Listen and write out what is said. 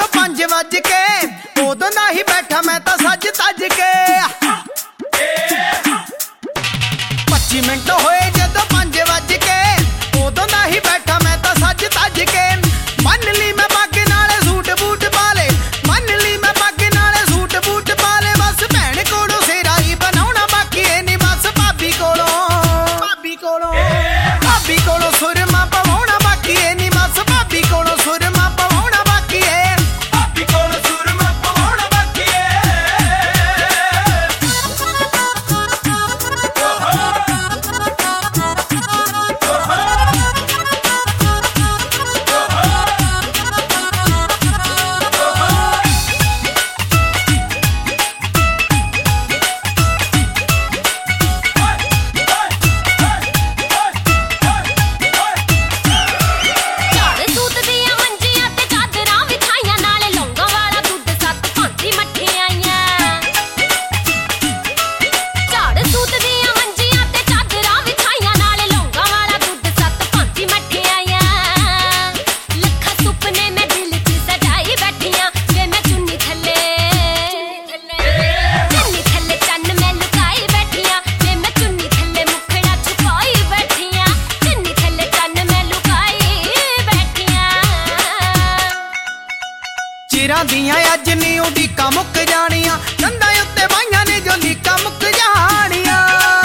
5 वज के उदों दा ही बैठा मैं तां सज तज के 25 मिनट होए जदों 5 वज के उदों दा ही बैठा मैं तां सज तज के मन ली मैं पग नाले सूट बूट पा ले मन ली मैं पग नाले सूट बूट पा ले बस भैन कोलों सिरा ही बनाउणा बाकी ए नी बस भाभी कोलों सुरमा पवाउणा बाकी ए नी बस भाभी कोलों सुरमा पवाउणा बाकी ए भाभी कोलों सुरमा पवाउणा बाकी ए चिरां दियां अज नी उडीकां मुक जाणियां कंधां उत्ते बाइयां ने जो लीकां मुक जाणियां